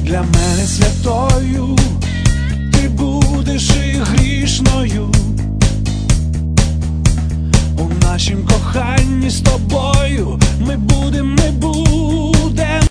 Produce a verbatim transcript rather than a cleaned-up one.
для мене святою, ти будеш і грішною. У нашім коханні з тобою ми будем, ми будем